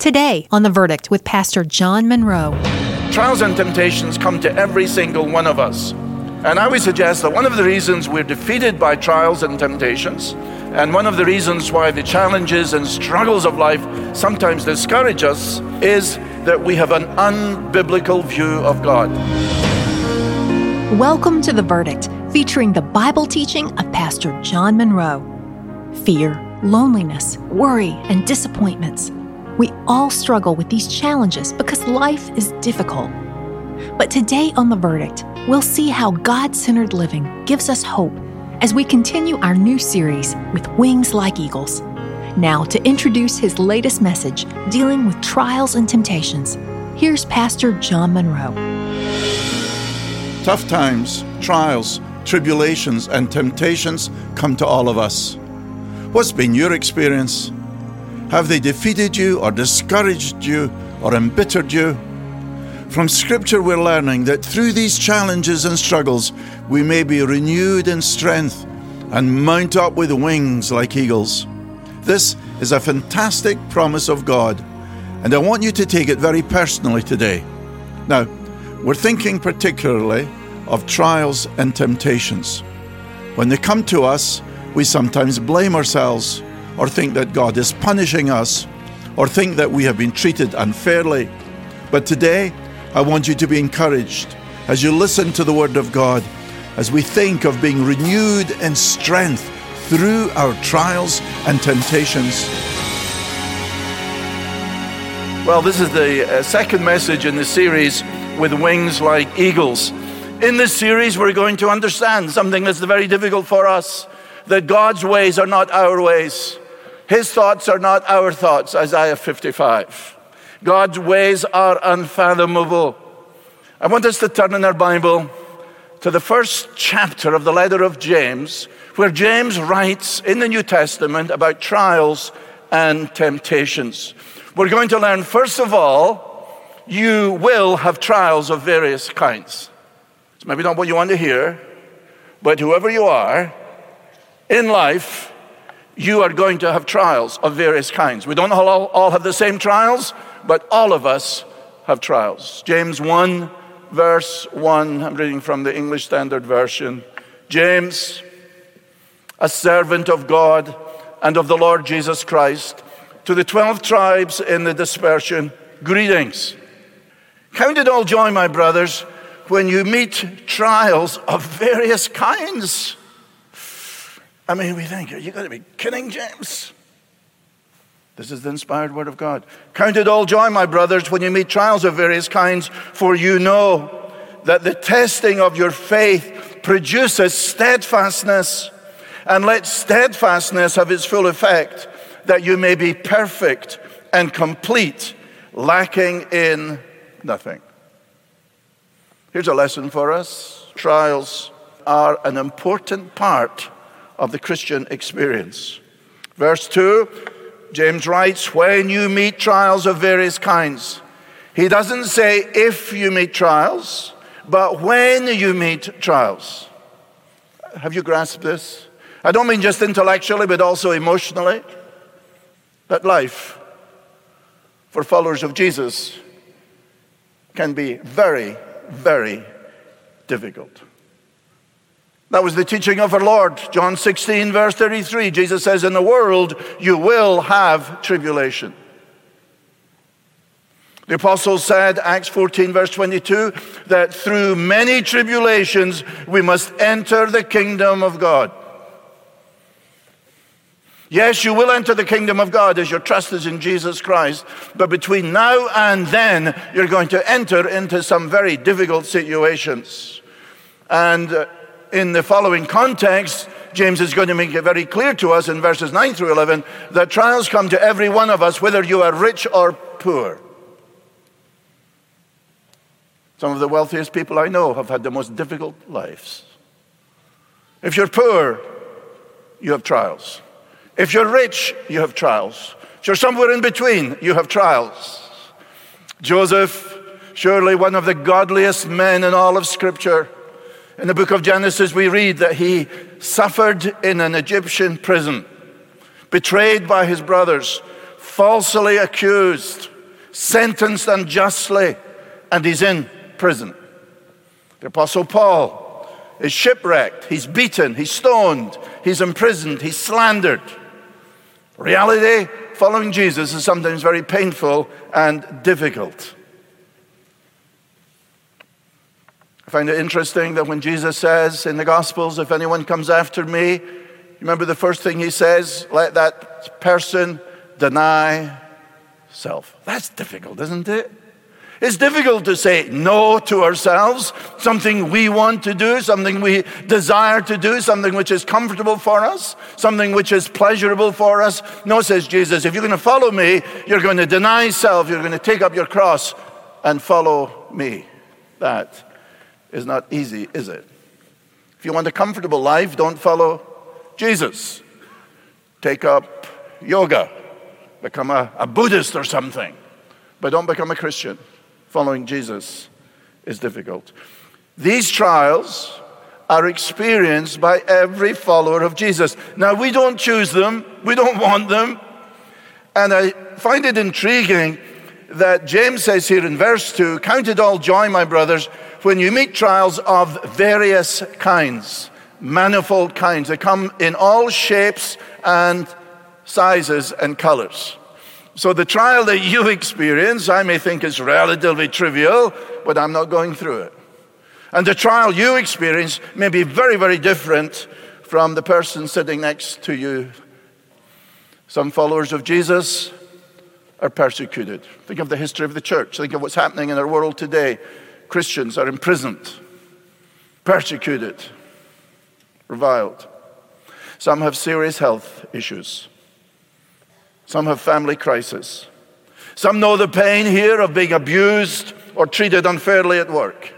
Today on The Verdict with Pastor John Monroe. Trials and temptations come to every single one of us. And I would suggest that one of the reasons we're defeated by trials and temptations, and one of the reasons why the challenges and struggles of life sometimes discourage us, is that we have an unbiblical view of God. Welcome to The Verdict, featuring the Bible teaching of Pastor John Monroe. Fear, loneliness, worry, and disappointments. We all struggle with these challenges because life is difficult. But today on The Verdict, we'll see how God-centered living gives us hope as we continue our new series with Wings Like Eagles. Now, to introduce his latest message dealing with trials and temptations, here's Pastor John Monroe. Tough times, trials, tribulations, and temptations come to all of us. What's been your experience? Have they defeated you or discouraged you or embittered you? From Scripture we're learning that through these challenges and struggles we may be renewed in strength and mount up with wings like eagles. This is a fantastic promise of God, and I want you to take it very personally today. Now, we're thinking particularly of trials and temptations. When they come to us, we sometimes blame ourselves, or think that God is punishing us, or think that we have been treated unfairly. But today, I want you to be encouraged as you listen to the Word of God, as we think of being renewed in strength through our trials and temptations. Well, this is the second message in the series with Wings Like Eagles. In this series, we're going to understand something that's very difficult for us, that God's ways are not our ways. His thoughts are not our thoughts, Isaiah 55. God's ways are unfathomable. I want us to turn in our Bible to the first chapter of the letter of James, where James writes in the New Testament about trials and temptations. We're going to learn, first of all, you will have trials of various kinds. It's maybe not what you want to hear, but whoever you are, in life, you are going to have trials of various kinds. We don't all have the same trials, but all of us have trials. James 1, verse 1, I'm reading from the English Standard Version. James, a servant of God and of the Lord Jesus Christ, to the 12 tribes in the dispersion, greetings. Count it all joy, my brothers, when you meet trials of various kinds. I mean, we think, you got to be kidding, James. This is the inspired word of God. Count it all joy, my brothers, when you meet trials of various kinds, for you know that the testing of your faith produces steadfastness. And let steadfastness have its full effect, that you may be perfect and complete, lacking in nothing. Here's a lesson for us. Trials are an important part of the Christian experience. Verse 2, James writes, when you meet trials of various kinds. He doesn't say if you meet trials, but when you meet trials. Have you grasped this? I don't mean just intellectually, but also emotionally. That life for followers of Jesus can be very, very difficult. That was the teaching of our Lord. John 16, verse 33. Jesus says, in the world you will have tribulation. The apostle said, Acts 14, verse 22, that through many tribulations we must enter the kingdom of God. Yes, you will enter the kingdom of God as your trust is in Jesus Christ. But between now and then, you're going to enter into some very difficult situations. And in the following context, James is going to make it very clear to us in verses 9 through 11 that trials come to every one of us, whether you are rich or poor. Some of the wealthiest people I know have had the most difficult lives. If you're poor, you have trials. If you're rich, you have trials. If you're somewhere in between, you have trials. Joseph, surely one of the godliest men in all of Scripture. In the book of Genesis, we read that he suffered in an Egyptian prison, betrayed by his brothers, falsely accused. sentenced unjustly, and he's in prison. The Apostle Paul is shipwrecked, he's beaten, he's stoned, he's imprisoned, he's slandered. Reality, following Jesus is sometimes very painful and difficult. I find it interesting that when Jesus says in the Gospels, if anyone comes after me, remember the first thing he says, let that person deny self. That's difficult, isn't it? It's difficult to say no to ourselves, something we want to do, something we desire to do, something which is comfortable for us, something which is pleasurable for us. No, says Jesus, if you're going to follow me, you're going to deny self, you're going to take up your cross and follow me. That is not easy, is it? If you want a comfortable life, don't follow Jesus. Take up yoga, become a Buddhist or something, but don't become a Christian. Following Jesus is difficult. These trials are experienced by every follower of Jesus. Now, we don't choose them, we don't want them, and I find it intriguing that James says here in verse 2, count it all joy, my brothers, when you meet trials of various kinds, manifold kinds. They come in all shapes and sizes and colors. So the trial that you experience, I may think is relatively trivial, but I'm not going through it. And the trial you experience may be very, very different from the person sitting next to you. Some followers of Jesus are persecuted. Think of the history of the church. Think of what's happening in our world today. Christians are imprisoned, persecuted, reviled. Some have serious health issues. Some have family crisis. Some know the pain here of being abused or treated unfairly at work.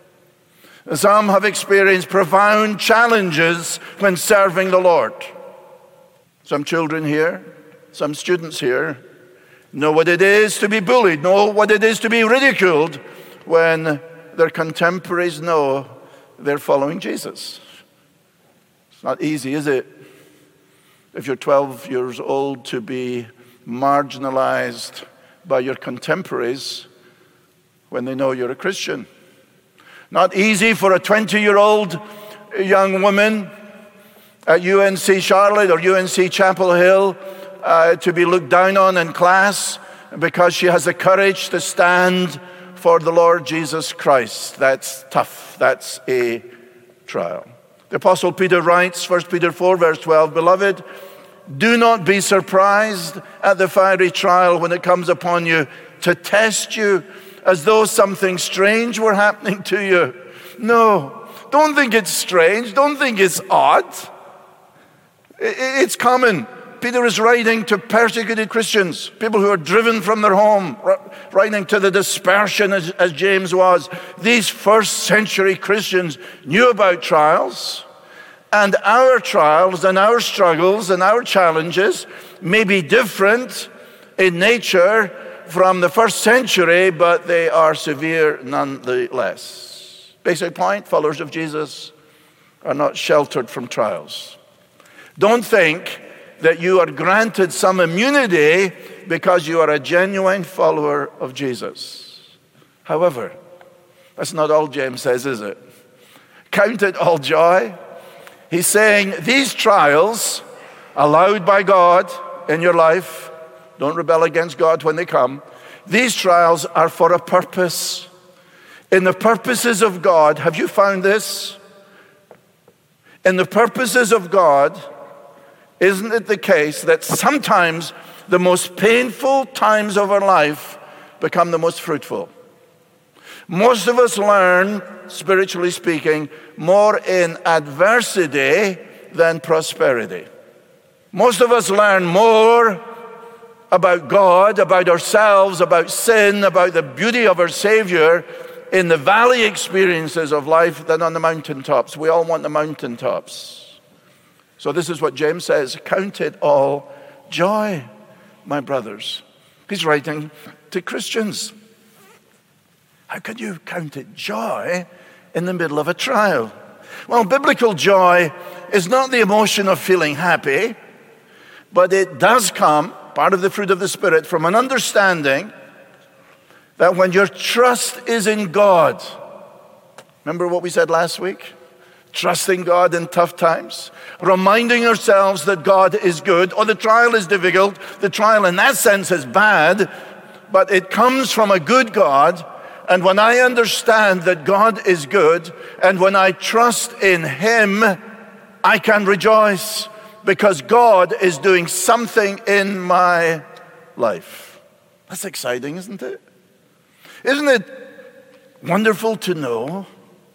Some have experienced profound challenges when serving the Lord. Some children here, some students here, know what it is to be bullied, know what it is to be ridiculed when their contemporaries know they're following Jesus. It's not easy, is it? If you're 12 years old, to be marginalized by your contemporaries when they know you're a Christian. Not easy for a 20-year-old young woman at UNC Charlotte or UNC Chapel Hill to be looked down on in class because she has the courage to stand for the Lord Jesus Christ. That's tough. That's a trial. The Apostle Peter writes, 1 Peter 4, verse 12, Beloved, do not be surprised at the fiery trial when it comes upon you to test you as though something strange were happening to you. No, don't think it's strange. Don't think it's odd. It's common. Peter is writing to persecuted Christians, people who are driven from their home, writing to the dispersion as James was. These first century Christians knew about trials, and our trials and our struggles and our challenges may be different in nature from the first century, but they are severe nonetheless. Basic point, followers of Jesus are not sheltered from trials. Don't think that you are granted some immunity because you are a genuine follower of Jesus. However, that's not all James says, is it? Count it all joy. He's saying these trials allowed by God in your life, don't rebel against God when they come, these trials are for a purpose. In the purposes of God, have you found this? In the purposes of God, isn't it the case that sometimes the most painful times of our life become the most fruitful? Most of us learn, spiritually speaking, more in adversity than prosperity. Most of us learn more about God, about ourselves, about sin, about the beauty of our Savior in the valley experiences of life than on the mountaintops. We all want the mountaintops. So this is what James says, count it all joy, my brothers. He's writing to Christians. How could you count it joy in the middle of a trial? Well, biblical joy is not the emotion of feeling happy, but it does come, part of the fruit of the Spirit, from an understanding that when your trust is in God, remember what we said last week? Trusting God in tough times, reminding ourselves that God is good. Oh, the trial is difficult. The trial in that sense is bad, but it comes from a good God. And when I understand that God is good, and when I trust in Him, I can rejoice because God is doing something in my life. That's exciting, isn't it? Isn't it wonderful to know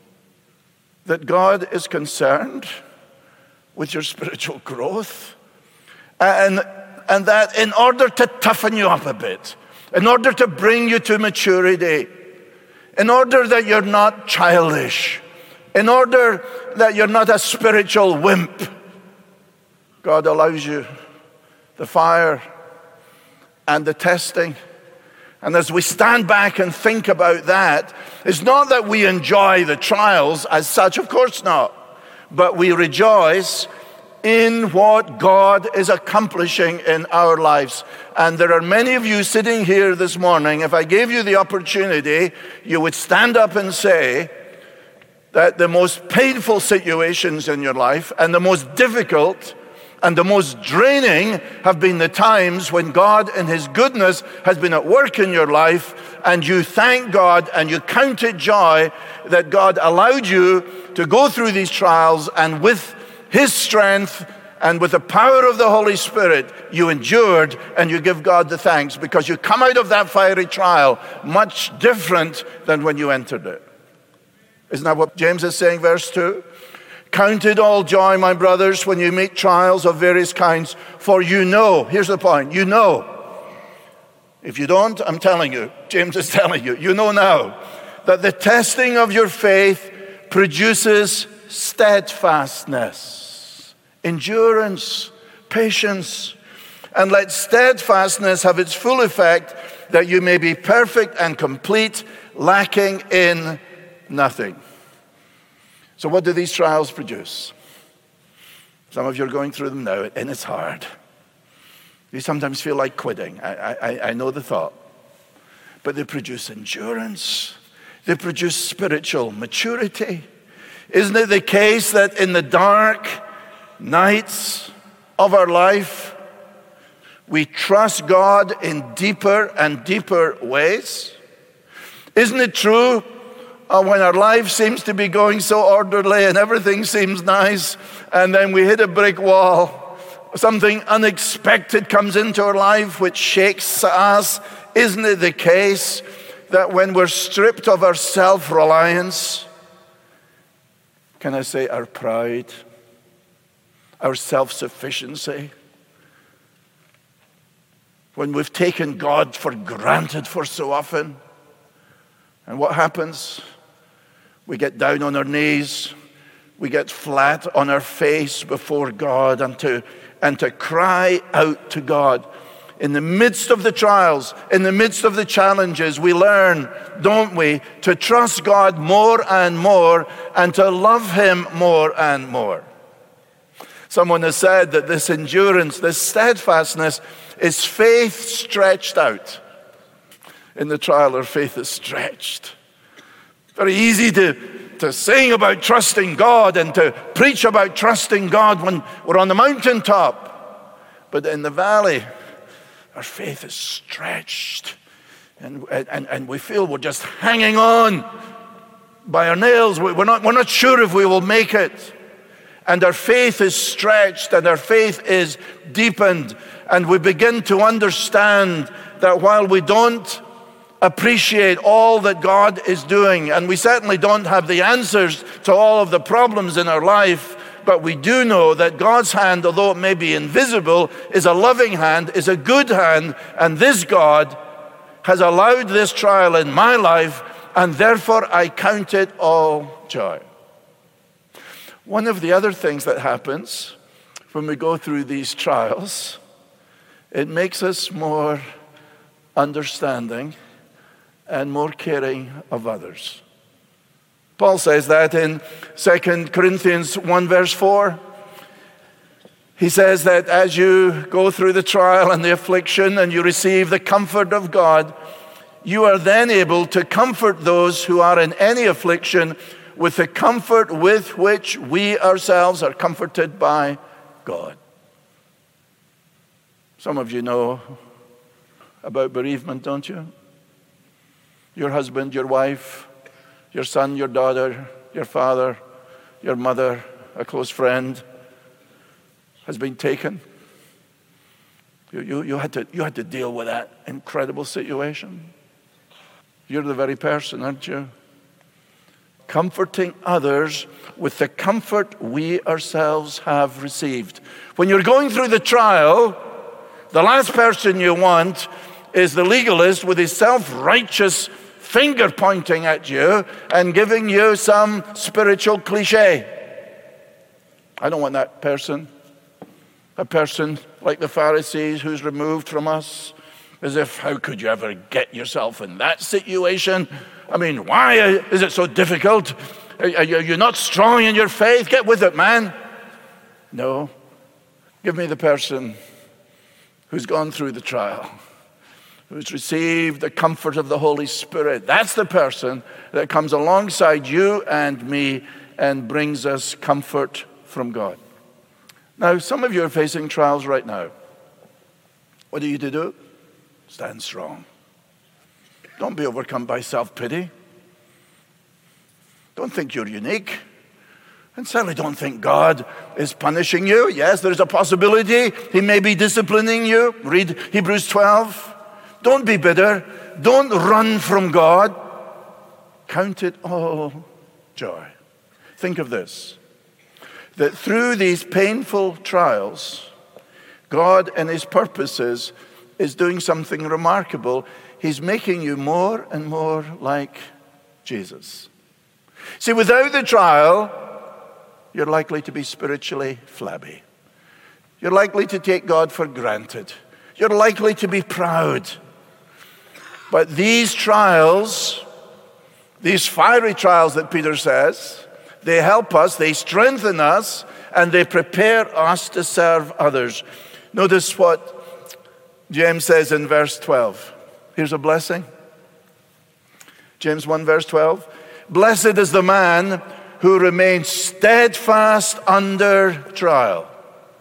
that God is concerned with your spiritual growth, and that in order to toughen you up a bit, in order to bring you to maturity, in order that you're not childish, in order that you're not a spiritual wimp, God allows you the fire and the testing. And as we stand back and think about that, it's not that we enjoy the trials as such, of course not, but we rejoice in what God is accomplishing in our lives. And there are many of you sitting here this morning, if I gave you the opportunity, you would stand up and say that the most painful situations in your life and the most difficult and the most draining have been the times when God in His goodness has been at work in your life, and you thank God and you count it joy that God allowed you to go through these trials, and with His strength and with the power of the Holy Spirit, you endured, and you give God the thanks because you come out of that fiery trial much different than when you entered it. Isn't that what James is saying, verse 2? Count it all joy, my brothers, when you meet trials of various kinds, for you know, here's the point, you know. If you don't, I'm telling you, James is telling you, you know now, that the testing of your faith produces steadfastness, endurance, patience, and let steadfastness have its full effect, that you may be perfect and complete, lacking in nothing. So what do these trials produce? Some of you are going through them now, and it's hard. You sometimes feel like quitting. I know the thought. But they produce endurance. They produce spiritual maturity. Isn't it the case that in the dark nights of our life, we trust God in deeper and deeper ways? Isn't it true? When our life seems to be going so orderly and everything seems nice, and then we hit a brick wall, something unexpected comes into our life which shakes us. Isn't it the case that when we're stripped of our self-reliance, can I say our pride, our self-sufficiency, when we've taken God for granted for so often, and what happens? We get down on our knees, we get flat on our face before God, and to cry out to God. In the midst of the trials, in the midst of the challenges, we learn, don't we, to trust God more and more and to love Him more and more. Someone has said that this endurance, this steadfastness, is faith stretched out. In the trial, our faith is stretched. Very easy to sing about trusting God and to preach about trusting God when we're on the mountaintop. But in the valley, our faith is stretched. And we feel we're just hanging on by our nails. We're not sure if we will make it. And our faith is stretched and our faith is deepened. And we begin to understand that while we don't appreciate all that God is doing, and we certainly don't have the answers to all of the problems in our life, but we do know that God's hand, although it may be invisible, is a loving hand, is a good hand, and this God has allowed this trial in my life, and therefore I count it all joy. One of the other things that happens when we go through these trials, it makes us more understanding and more caring of others. Paul says that in 2 Corinthians 1 verse 4. He says that as you go through the trial and the affliction and you receive the comfort of God, you are then able to comfort those who are in any affliction with the comfort with which we ourselves are comforted by God. Some of you know about bereavement, don't you? Your husband, your wife, your son, your daughter, your father, your mother, a close friend has been taken. You had to deal with that incredible situation. You're the very person, aren't you? Comforting others with the comfort we ourselves have received. When you're going through the trial, the last person you want is the legalist with his self-righteous finger pointing at you and giving you some spiritual cliche. I don't want that person. A person like the Pharisees who's removed from us, as if, how could you ever get yourself in that situation? I mean, why is it so difficult? Are you not strong in your faith? Get with it, man. No. Give me the person who's gone through the trial, who's received the comfort of the Holy Spirit. That's the person that comes alongside you and me and brings us comfort from God. Now, some of you are facing trials right now. What are you to do? Stand strong. Don't be overcome by self-pity. Don't think you're unique. And certainly don't think God is punishing you. Yes, there's a possibility He may be disciplining you. Read Hebrews 12. Don't be bitter. Don't run from God. Count it all joy. Think of this, that through these painful trials, God in His purposes is doing something remarkable. He's making you more and more like Jesus. See, without the trial, you're likely to be spiritually flabby. You're likely to take God for granted. You're likely to be proud. But these trials, these fiery trials that Peter says, they help us, they strengthen us, and they prepare us to serve others. Notice what James says in verse 12. Here's a blessing. James 1 verse 12. Blessed is the man who remains steadfast under trial.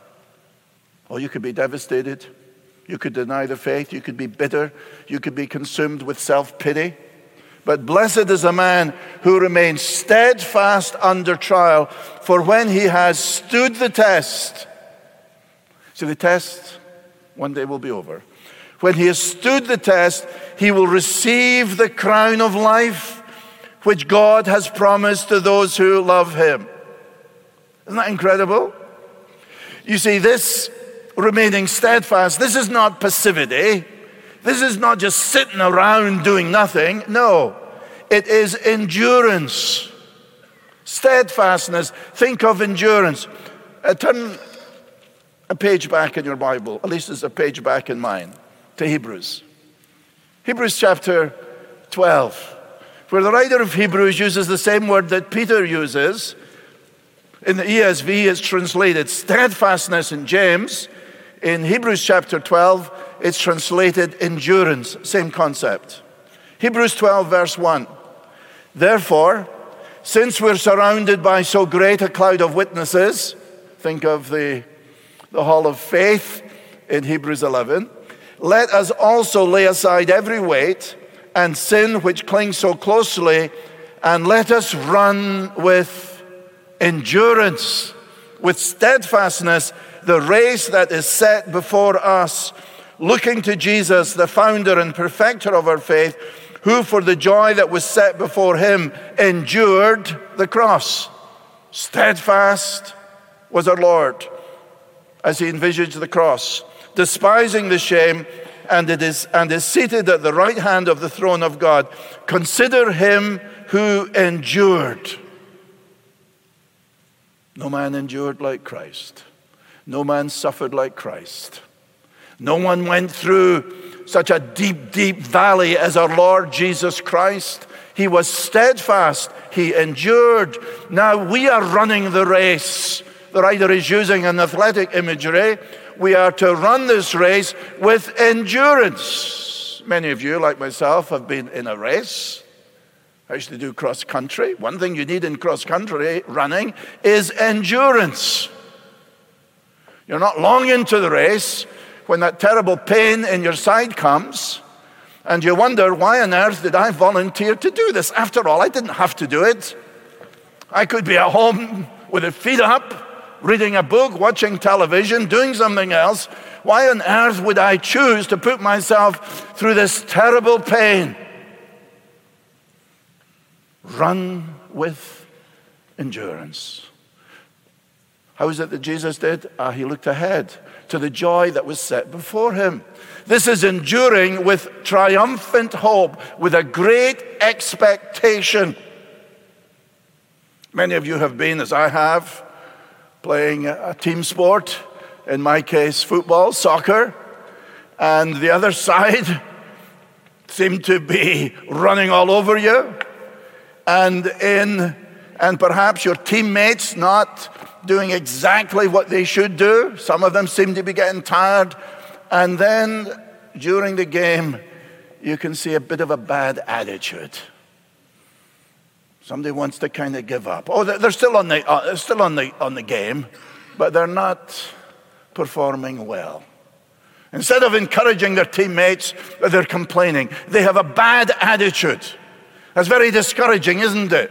Oh, you could be devastated. You could deny the faith. You could be bitter. You could be consumed with self-pity. But blessed is a man who remains steadfast under trial, for when he has stood the test. See, the test one day will be over. When he has stood the test, he will receive the crown of life which God has promised to those who love Him. Isn't that incredible? You see, this remaining steadfast, this is not passivity. This is not just sitting around doing nothing. No, it is endurance. Steadfastness. Think of endurance. Turn a page back in your Bible, at least it's a page back in mine, to Hebrews. Hebrews chapter 12. Where the writer of Hebrews uses the same word that Peter uses. In the ESV, it's translated steadfastness in James. In Hebrews chapter 12, it's translated endurance. Same concept. Hebrews 12, verse 1. Therefore, since we're surrounded by so great a cloud of witnesses, think of the hall of faith in Hebrews 11, let us also lay aside every weight and sin which clings so closely, and let us run with endurance, with steadfastness, the race that is set before us, looking to Jesus, the founder and perfecter of our faith, who for the joy that was set before Him endured the cross. Steadfast was our Lord as He envisaged the cross, despising the shame, and is seated at the right hand of the throne of God. Consider Him who endured. No man endured like Christ. No man suffered like Christ. No one went through such a deep, deep valley as our Lord Jesus Christ. He was steadfast. He endured. Now we are running the race. The writer is using an athletic imagery. We are to run this race with endurance. Many of you, like myself, have been in a race. I used to do cross country. One thing you need in cross country running is endurance. You're not long into the race when that terrible pain in your side comes, and you wonder, why on earth did I volunteer to do this? After all, I didn't have to do it. I could be at home with the feet up, reading a book, watching television, doing something else. Why on earth would I choose to put myself through this terrible pain? Run with endurance. How is it that Jesus did? He looked ahead to the joy that was set before him. This is enduring with triumphant hope, with a great expectation. Many of you have been, as I have, playing a team sport, in my case, football, soccer, and the other side seemed to be running all over you. And perhaps your teammates not doing exactly what they should do. Some of them seem to be getting tired. And then during the game, you can see a bit of a bad attitude. Somebody wants to kind of give up. Oh, they're still on the game, but they're not performing well. Instead of encouraging their teammates, they're complaining. They have a bad attitude. That's very discouraging, isn't it?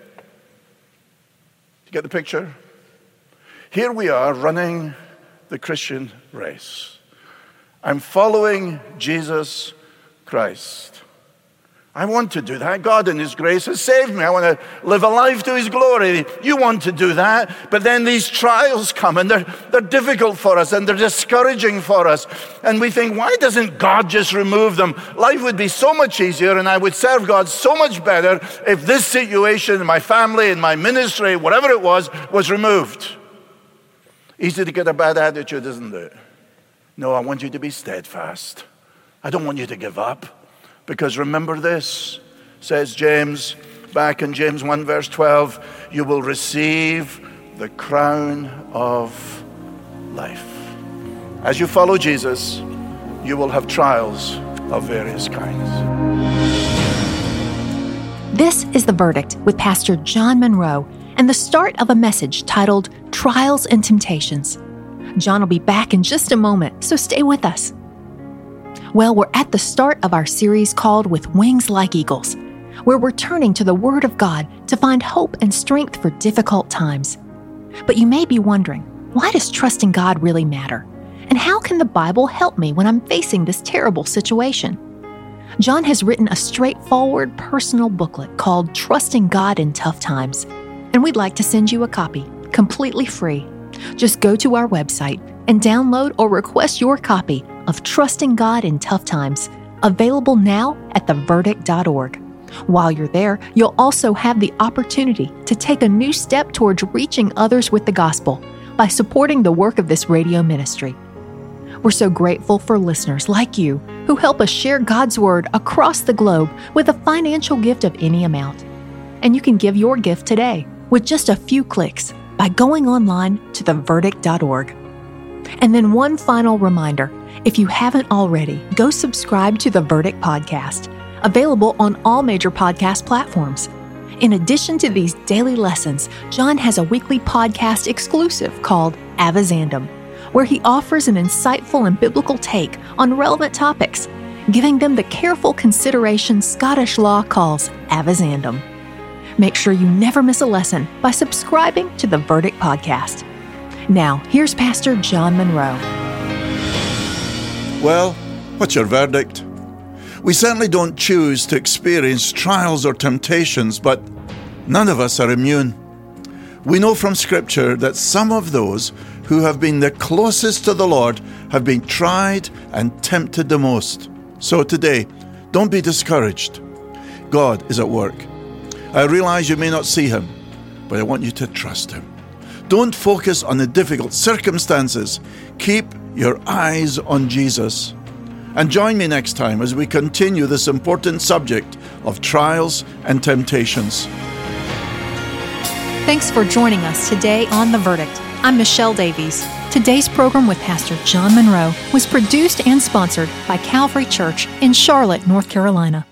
You get the picture? Here we are running the Christian race. I'm following Jesus Christ. I want to do that. God in His grace has saved me. I want to live a life to His glory. You want to do that, but then these trials come and they're difficult for us and they're discouraging for us. And we think, why doesn't God just remove them? Life would be so much easier and I would serve God so much better if this situation in my family, in my ministry, whatever it was removed. Easy to get a bad attitude, isn't it? No, I want you to be steadfast. I don't want you to give up. Because remember this, says James, back in James 1 verse 12, you will receive the crown of life. As you follow Jesus, you will have trials of various kinds. This is The Verdict with Pastor John Monroe and the start of a message titled Trials and Temptations. John will be back in just a moment, so stay with us. Well, we're at the start of our series called With Wings Like Eagles, where we're turning to the Word of God to find hope and strength for difficult times. But you may be wondering, why does trusting God really matter? And how can the Bible help me when I'm facing this terrible situation? John has written a straightforward personal booklet called Trusting God in Tough Times, and we'd like to send you a copy, completely free. Just go to our website and download or request your copy of Trusting God in Tough Times, available now at theverdict.org. While you're there, you'll also have the opportunity to take a new step towards reaching others with the gospel by supporting the work of this radio ministry. We're so grateful for listeners like you who help us share God's Word across the globe with a financial gift of any amount. And you can give your gift today with just a few clicks by going online to theverdict.org. And then one final reminder, if you haven't already, go subscribe to The Verdict Podcast, available on all major podcast platforms. In addition to these daily lessons, John has a weekly podcast exclusive called Avizandum, where he offers an insightful and biblical take on relevant topics, giving them the careful consideration Scottish law calls Avizandum. Make sure you never miss a lesson by subscribing to The Verdict Podcast. Now, here's Pastor John Monroe. Well, what's your verdict? We certainly don't choose to experience trials or temptations, but none of us are immune. We know from Scripture that some of those who have been the closest to the Lord have been tried and tempted the most. So today, don't be discouraged. God is at work. I realize you may not see Him, but I want you to trust Him. Don't focus on the difficult circumstances. Keep your eyes on Jesus. And join me next time as we continue this important subject of trials and temptations. Thanks for joining us today on The Verdict. I'm Michelle Davies. Today's program with Pastor John Monroe was produced and sponsored by Calvary Church in Charlotte, North Carolina.